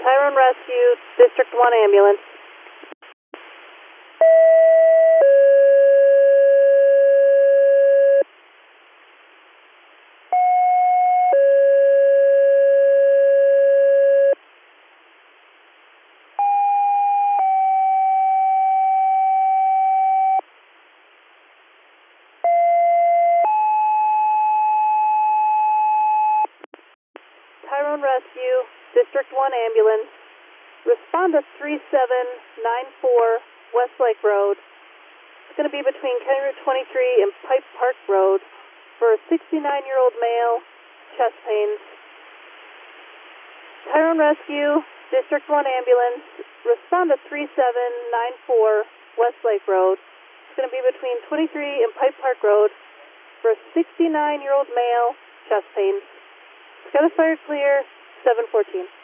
Tyrone Rescue, District 1 ambulance. Tyrone Rescue, District 1 ambulance. Respond to 3794 Westlake Road. It's going to be between County Route 23 and Pipe Park Road for a 69-year-old male, chest pains. Tyrone Rescue, District 1 ambulance. Respond to 3794 Westlake Road. It's going to be between 23 and Pipe Park Road for a 69-year-old male, chest pains. Got a fire clear, 714.